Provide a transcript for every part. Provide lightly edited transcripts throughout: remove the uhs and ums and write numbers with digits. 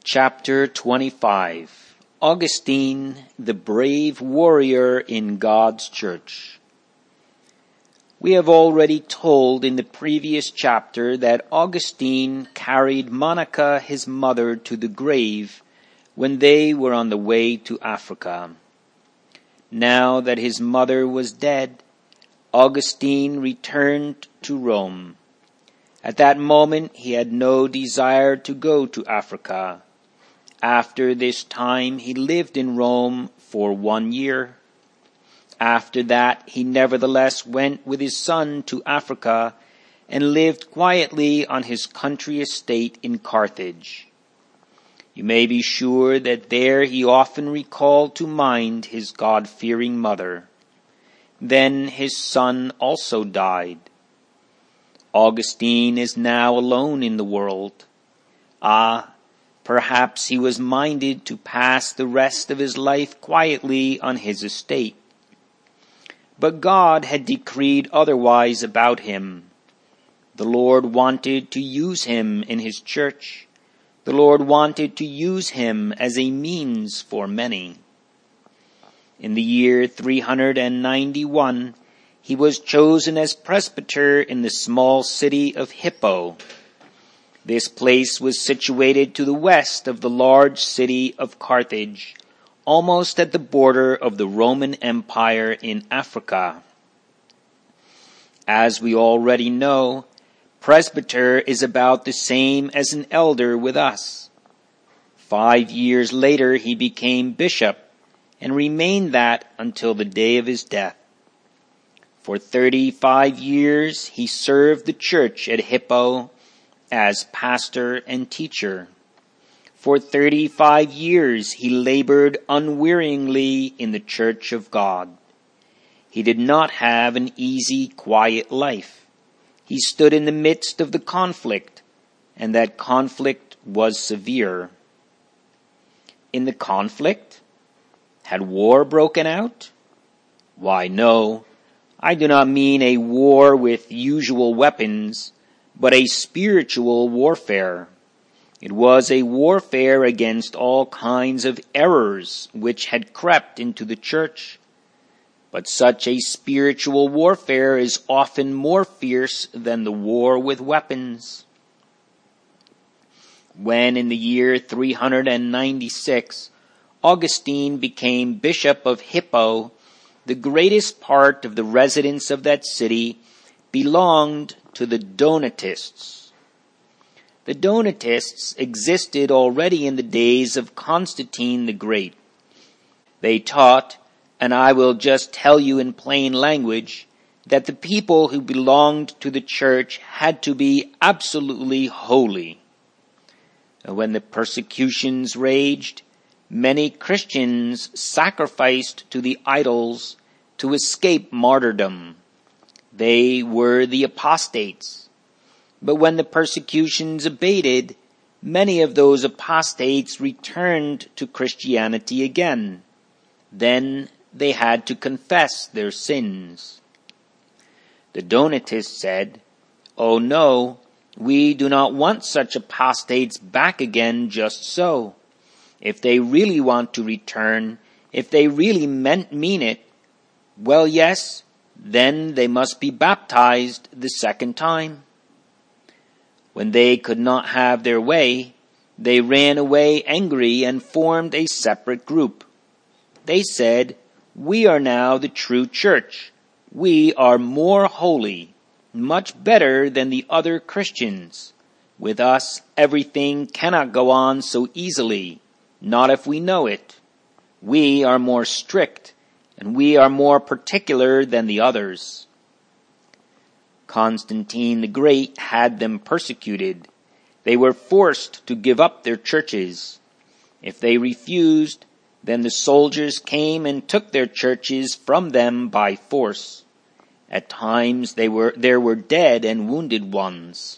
Chapter 25. Augustine, the brave warrior in God's church. We have already told in the previous chapter that Augustine carried Monica, his mother, to the grave when they were on the way to Africa. Now that his mother was dead, Augustine returned to Rome. At that moment he had no desire to go to Africa. After this time he lived in Rome for 1 year. After that he nevertheless went with his son to Africa and lived quietly on his country estate in Carthage. You may be sure that there he often recalled to mind his God-fearing mother. Then his son also died. Augustine is now alone in the world. Perhaps he was minded to pass the rest of his life quietly on his estate. But God had decreed otherwise about him. The Lord wanted to use him in his church. The Lord wanted to use him as a means for many. In the year 391, he was chosen as presbyter in the small city of Hippo. This place was situated to the west of the large city of Carthage, almost at the border of the Roman Empire in Africa. As we already know, presbyter is about the same as an elder with us. 5 years later he became bishop and remained that until the day of his death. For 35 years he served the church at Hippo as pastor and teacher. For 35 years he labored unwearyingly in the church of God. He did not have an easy, quiet life. He stood in the midst of the conflict, and that conflict was severe. In the conflict? Had war broken out? Why, no. I do not mean a war with usual weapons, but a spiritual warfare. It was a warfare against all kinds of errors which had crept into the church. But such a spiritual warfare is often more fierce than the war with weapons. When in the year 396, Augustine became bishop of Hippo, the greatest part of the residents of that city belonged to the Donatists. The Donatists existed already in the days of Constantine the Great. They taught, and I will just tell you in plain language, that the people who belonged to the church had to be absolutely holy. When the persecutions raged, many Christians sacrificed to the idols to escape martyrdom. They were the apostates. But when the persecutions abated, many of those apostates returned to Christianity again. Then they had to confess their sins. The Donatists said, "Oh no, we do not want such apostates back again just so. If they really want to return, if they really mean it, well, yes, then they must be baptized the second time." When they could not have their way, they ran away angry and formed a separate group. They said, "We are now the true church. We are more holy, much better than the other Christians. With us, everything cannot go on so easily, not if we know it. We are more strict, and we are more particular than the others." Constantine the Great had them persecuted. They were forced to give up their churches. If they refused, then the soldiers came and took their churches from them by force. At times there were dead and wounded ones.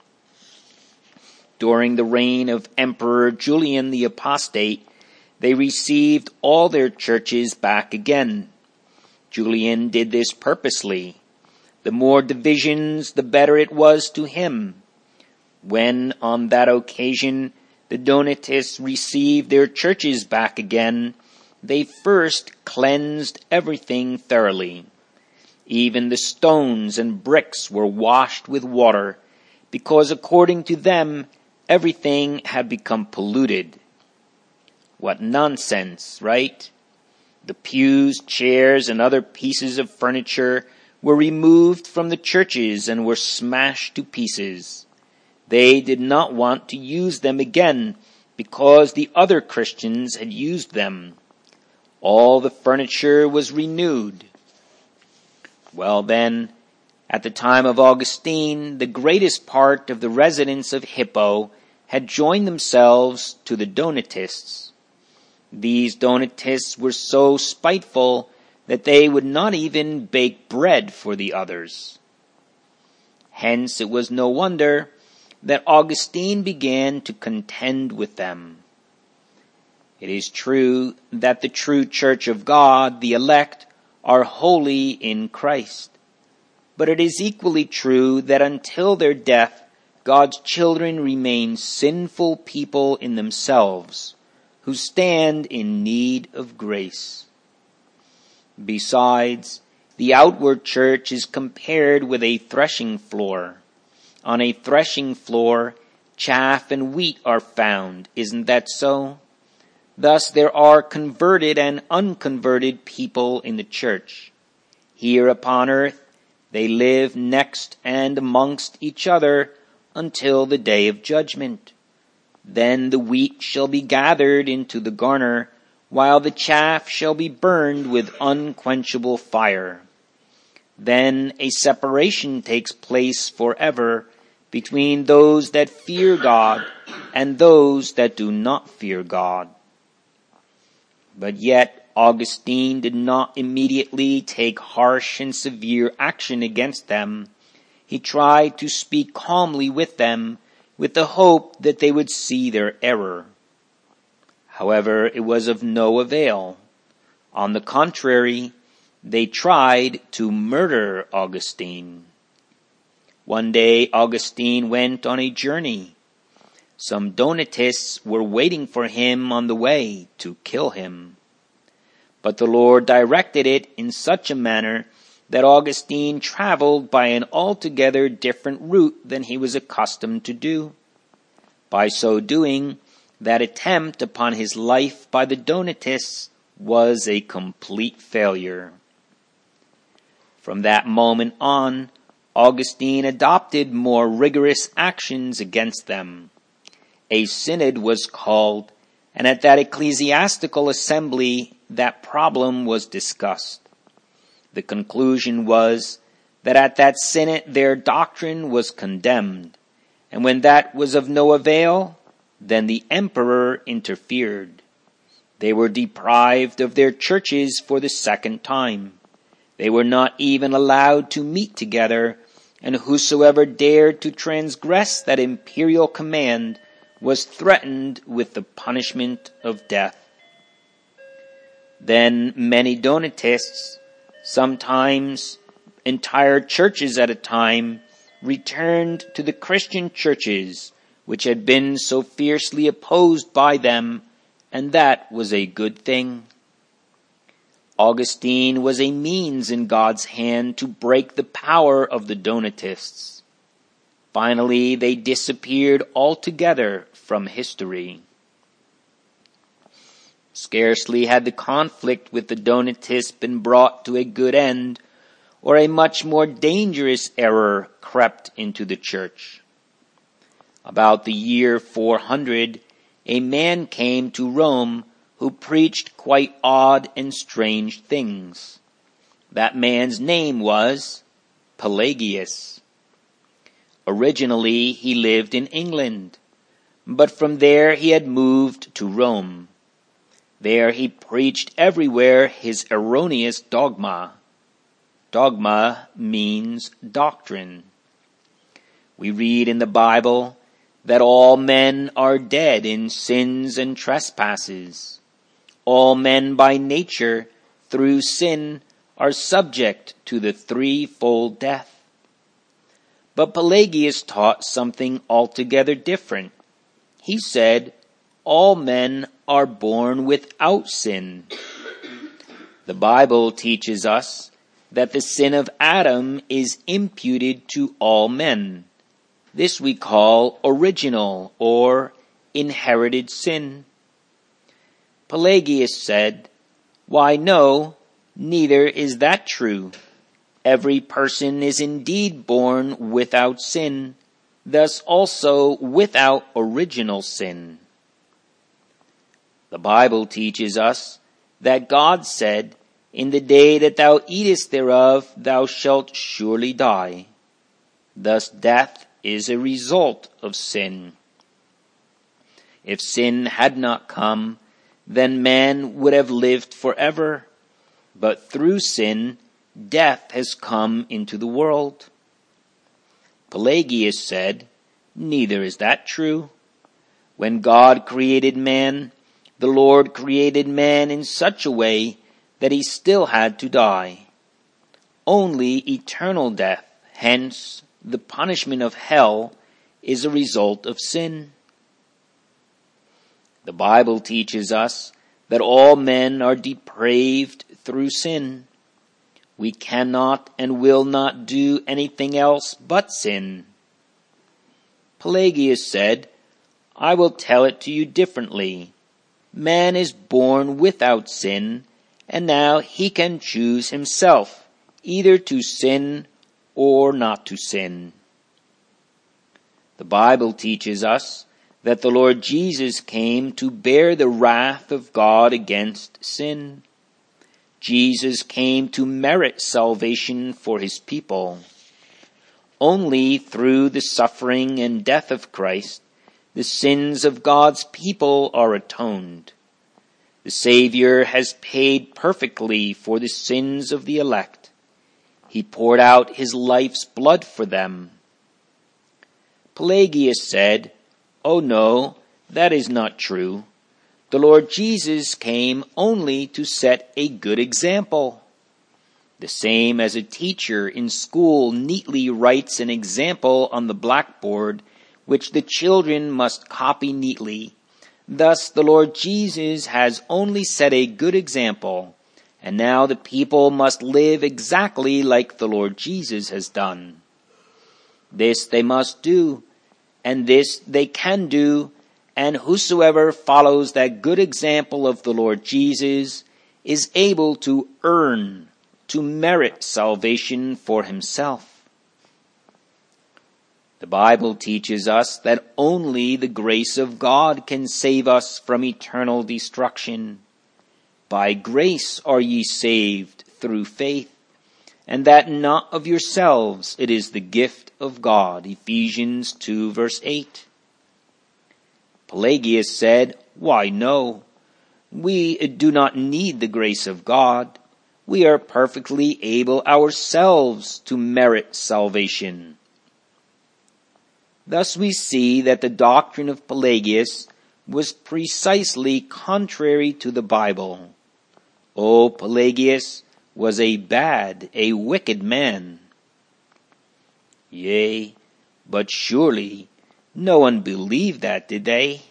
During the reign of Emperor Julian the Apostate, they received all their churches back again. Julian did this purposely. The more divisions, the better it was to him. When on that occasion the Donatists received their churches back again, they first cleansed everything thoroughly. Even the stones and bricks were washed with water, because according to them, everything had become polluted. What nonsense, right? The pews, chairs, and other pieces of furniture were removed from the churches and were smashed to pieces. They did not want to use them again because the other Christians had used them. All the furniture was renewed. Well then, at the time of Augustine, the greatest part of the residents of Hippo had joined themselves to the Donatists. These Donatists were so spiteful that they would not even bake bread for the others. Hence it was no wonder that Augustine began to contend with them. It is true that the true church of God, the elect, are holy in Christ. But it is equally true that until their death, God's children remain sinful people in themselves, who stand in need of grace. Besides, the outward church is compared with a threshing floor. On a threshing floor, chaff and wheat are found, isn't that so? Thus there are converted and unconverted people in the church. Here upon earth, they live next and amongst each other until the day of judgment. Then the wheat shall be gathered into the garner, while the chaff shall be burned with unquenchable fire. Then a separation takes place forever between those that fear God and those that do not fear God. But yet Augustine did not immediately take harsh and severe action against them. He tried to speak calmly with them, with the hope that they would see their error. However, it was of no avail. On the contrary, they tried to murder Augustine. One day Augustine went on a journey. Some Donatists were waiting for him on the way to kill him. But the Lord directed it in such a manner that Augustine traveled by an altogether different route than he was accustomed to do. By so doing, that attempt upon his life by the Donatists was a complete failure. From that moment on, Augustine adopted more rigorous actions against them. A synod was called, and at that ecclesiastical assembly that problem was discussed. The conclusion was that at that synod their doctrine was condemned, and when that was of no avail, then the emperor interfered. They were deprived of their churches for the second time. They were not even allowed to meet together, and whosoever dared to transgress that imperial command was threatened with the punishment of death. Then many Donatists, sometimes entire churches at a time, returned to the Christian churches which had been so fiercely opposed by them, and that was a good thing. Augustine was a means in God's hand to break the power of the Donatists. Finally, they disappeared altogether from history. Scarcely had the conflict with the Donatists been brought to a good end, or a much more dangerous error crept into the church. About the year 400, a man came to Rome who preached quite odd and strange things. That man's name was Pelagius. Originally, he lived in England, but from there he had moved to Rome. There he preached everywhere his erroneous dogma. Dogma means doctrine. We read in the Bible that all men are dead in sins and trespasses. All men by nature, through sin, are subject to the threefold death. But Pelagius taught something altogether different. He said all men are born without sin. The Bible teaches us that the sin of Adam is imputed to all men. This we call original or inherited sin. Pelagius said, "Why, no, neither is that true. Every person is indeed born without sin, thus also without original sin." The Bible teaches us that God said, "In the day that thou eatest thereof, thou shalt surely die." Thus death is a result of sin. If sin had not come, then man would have lived forever. But through sin, death has come into the world. Pelagius said, "Neither is that true. When God created man, the Lord created man in such a way that he still had to die. Only eternal death, hence the punishment of hell, is a result of sin." The Bible teaches us that all men are depraved through sin. We cannot and will not do anything else but sin. Pelagius said, "I will tell it to you differently. Man is born without sin, and now he can choose himself either to sin or not to sin." The Bible teaches us that the Lord Jesus came to bear the wrath of God against sin. Jesus came to merit salvation for his people. Only through the suffering and death of Christ, the sins of God's people are atoned. The Savior has paid perfectly for the sins of the elect. He poured out his life's blood for them. Pelagius said, "Oh no, that is not true. The Lord Jesus came only to set a good example. The same as a teacher in school neatly writes an example on the blackboard, which the children must copy neatly. Thus the Lord Jesus has only set a good example, and now the people must live exactly like the Lord Jesus has done. This they must do, and this they can do, and whosoever follows that good example of the Lord Jesus is able to merit salvation for himself." The Bible teaches us that only the grace of God can save us from eternal destruction. "By grace are ye saved through faith, and that not of yourselves, it is the gift of God." Ephesians 2 verse 8. Pelagius said, "Why, no, we do not need the grace of God. We are perfectly able ourselves to merit salvation." Thus we see that the doctrine of Pelagius was precisely contrary to the Bible. Pelagius was a wicked man. Yea, but surely no one believed that, did they?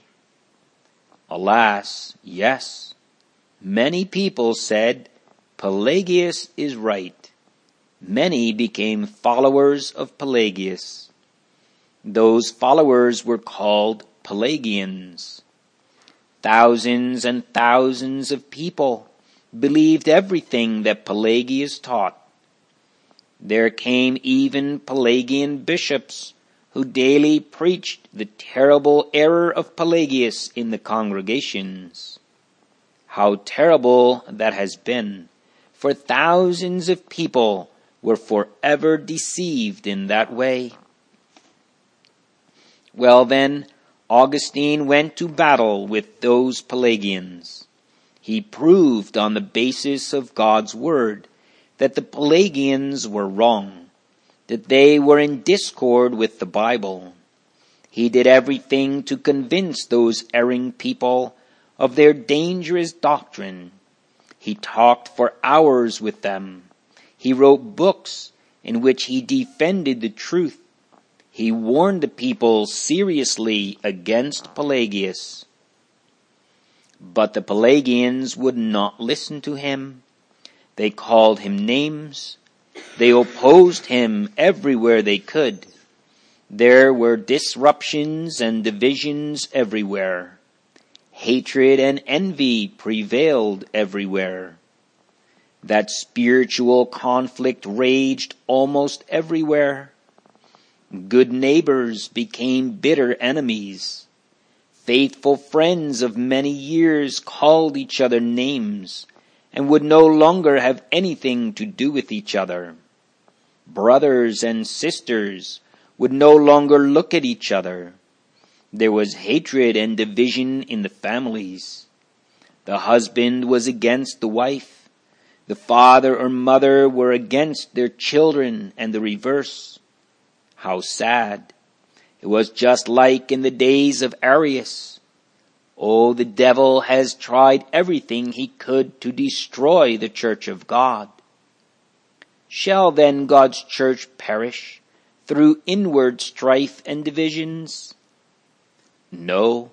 Alas, yes. Many people said, "Pelagius is right." Many became followers of Pelagius. Those followers were called Pelagians. Thousands and thousands of people believed everything that Pelagius taught. There came even Pelagian bishops who daily preached the terrible error of Pelagius in the congregations. How terrible that has been, for thousands of people were forever deceived in that way. Well then, Augustine went to battle with those Pelagians. He proved on the basis of God's word that the Pelagians were wrong, that they were in discord with the Bible. He did everything to convince those erring people of their dangerous doctrine. He talked for hours with them. He wrote books in which he defended the truth. He warned the people seriously against Pelagius. But the Pelagians would not listen to him. They called him names. They opposed him everywhere they could. There were disruptions and divisions everywhere. Hatred and envy prevailed everywhere. That spiritual conflict raged almost everywhere. Good neighbors became bitter enemies. Faithful friends of many years called each other names and would no longer have anything to do with each other. Brothers and sisters would no longer look at each other. There was hatred and division in the families. The husband was against the wife. The father or mother were against their children, and the reverse. How sad. It was just like in the days of Arius. Oh, the devil has tried everything he could to destroy the church of God. Shall then God's church perish through inward strife and divisions? No.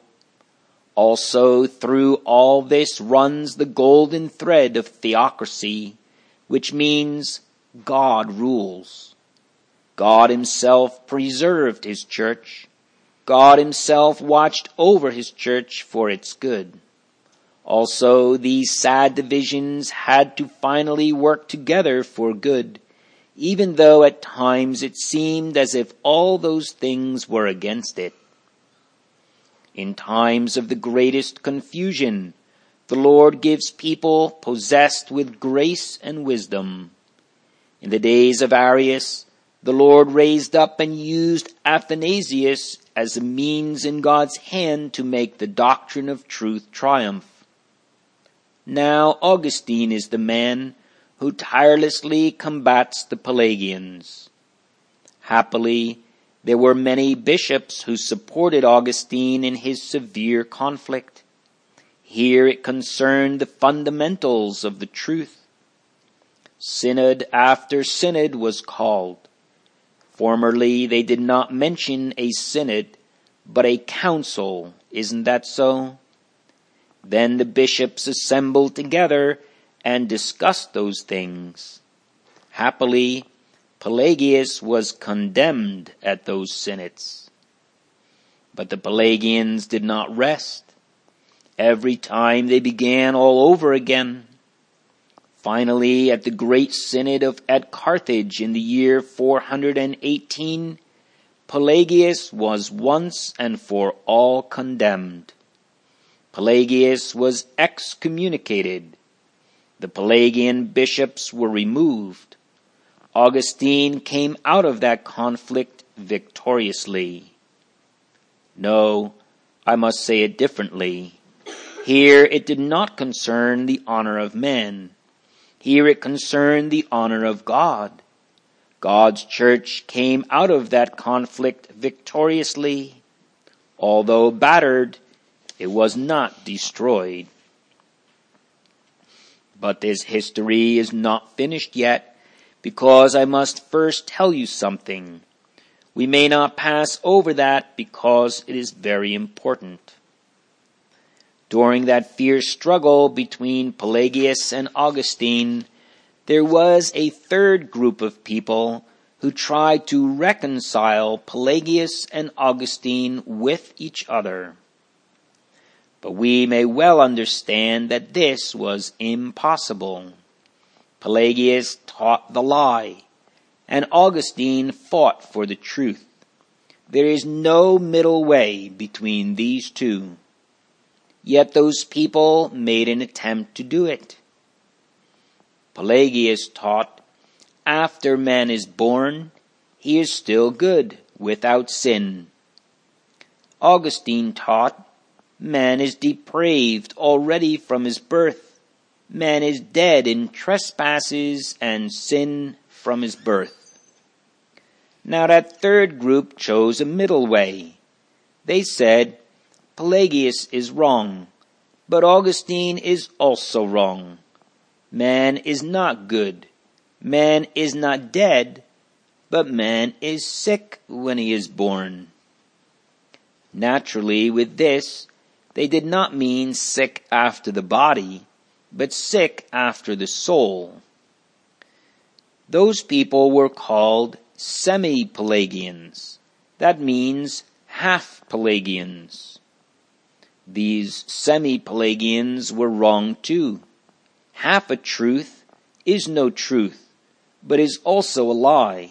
Also through all this runs the golden thread of theocracy, which means God rules. God himself preserved his church. God himself watched over his church for its good. Also, these sad divisions had to finally work together for good, even though at times it seemed as if all those things were against it. In times of the greatest confusion, the Lord gives people possessed with grace and wisdom. In the days of Arius, the Lord raised up and used Athanasius as a means in God's hand to make the doctrine of truth triumph. Now Augustine is the man who tirelessly combats the Pelagians. Happily, there were many bishops who supported Augustine in his severe conflict. Here it concerned the fundamentals of the truth. Synod after synod was called. Formerly they did not mention a synod, but a council. Isn't that so? Then the bishops assembled together and discussed those things. Happily, Pelagius was condemned at those synods. But the Pelagians did not rest. Every time they began all over again. Finally, at the great synod at Carthage in the year 418, Pelagius was once and for all condemned. Pelagius was excommunicated. The Pelagian bishops were removed. Augustine came out of that conflict victoriously. No, I must say it differently. Here it did not concern the honor of men. Here it concerned the honor of God. God's church came out of that conflict victoriously. Although battered, it was not destroyed. But this history is not finished yet, because I must first tell you something. We may not pass over that because it is very important. During that fierce struggle between Pelagius and Augustine, there was a third group of people who tried to reconcile Pelagius and Augustine with each other. But we may well understand that this was impossible. Pelagius taught the lie, and Augustine fought for the truth. There is no middle way between these two. Yet those people made an attempt to do it. Pelagius taught, after man is born, he is still good, without sin. Augustine taught, man is depraved already from his birth. Man is dead in trespasses and sin from his birth. Now that third group chose a middle way. They said, Pelagius is wrong, but Augustine is also wrong. Man is not good. Man is not dead, but man is sick when he is born. Naturally, with this, they did not mean sick after the body, but sick after the soul. Those people were called semi-Pelagians. That means half-Pelagians. These semi-Pelagians were wrong too. Half a truth is no truth, but is also a lie.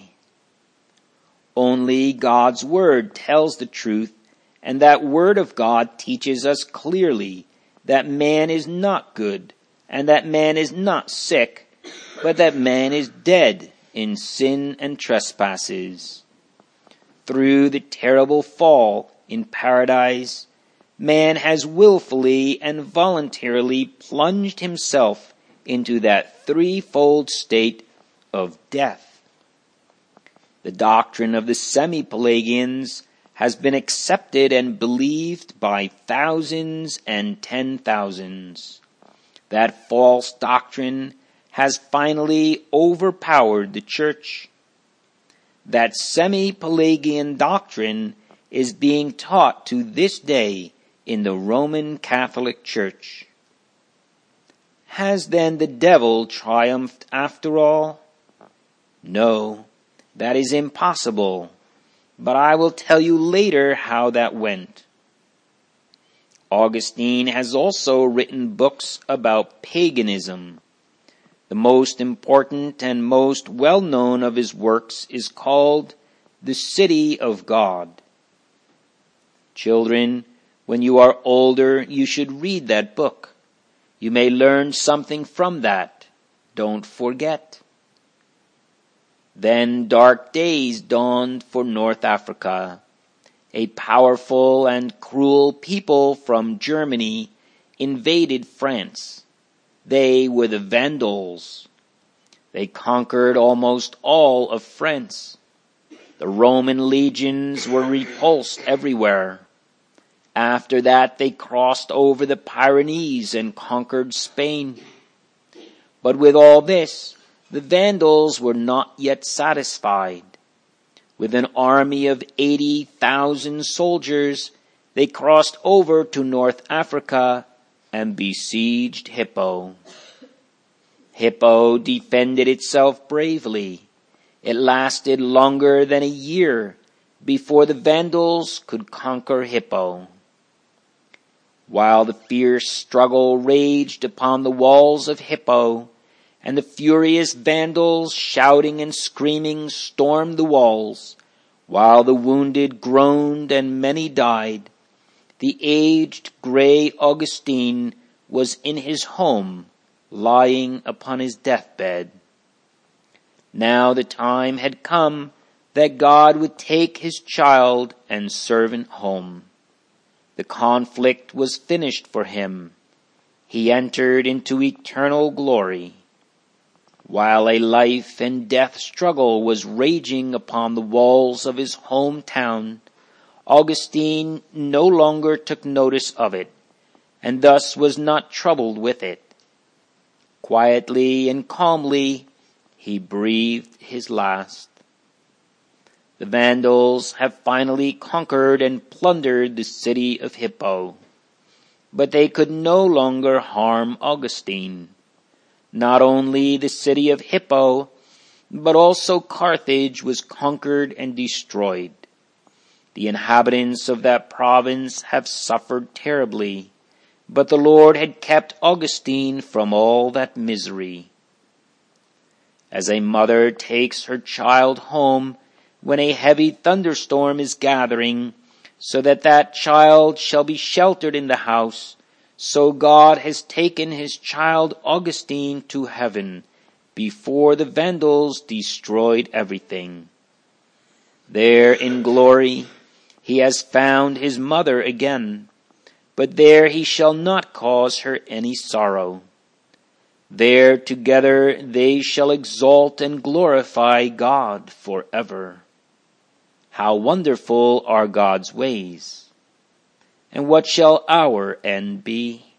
Only God's word tells the truth, and that word of God teaches us clearly that man is not good, and that man is not sick, but that man is dead in sin and trespasses. Through the terrible fall in paradise, man has willfully and voluntarily plunged himself into that threefold state of death. The doctrine of the semi-Pelagians has been accepted and believed by thousands and 10,000s. That false doctrine has finally overpowered the church. That semi-Pelagian doctrine is being taught to this day in the Roman Catholic Church. Has then the devil triumphed after all? No, that is impossible, but I will tell you later how that went. Augustine has also written books about paganism. The most important and most well-known of his works is called The City of God. Children, when you are older, you should read that book. You may learn something from that. Don't forget. Then dark days dawned for North Africa. A powerful and cruel people from Germany invaded France. They were the Vandals. They conquered almost all of France. The Roman legions were repulsed everywhere. After that, they crossed over the Pyrenees and conquered Spain. But with all this, the Vandals were not yet satisfied. With an army of 80,000 soldiers, they crossed over to North Africa and besieged Hippo. Hippo defended itself bravely. It lasted longer than a year before the Vandals could conquer Hippo. While the fierce struggle raged upon the walls of Hippo, and the furious Vandals, shouting and screaming, stormed the walls, while the wounded groaned and many died, the aged gray Augustine was in his home, lying upon his deathbed. Now the time had come that God would take his child and servant home. The conflict was finished for him. He entered into eternal glory. While a life and death struggle was raging upon the walls of his hometown, Augustine no longer took notice of it, and thus was not troubled with it. Quietly and calmly, he breathed his last. The Vandals have finally conquered and plundered the city of Hippo, but they could no longer harm Augustine. Not only the city of Hippo, but also Carthage was conquered and destroyed. The inhabitants of that province have suffered terribly, but the Lord had kept Augustine from all that misery. As a mother takes her child home when a heavy thunderstorm is gathering, so that that child shall be sheltered in the house, so God has taken his child Augustine to heaven before the Vandals destroyed everything. There in glory he has found his mother again, but there he shall not cause her any sorrow. There together they shall exalt and glorify God forever. How wonderful are God's ways! And what shall our end be?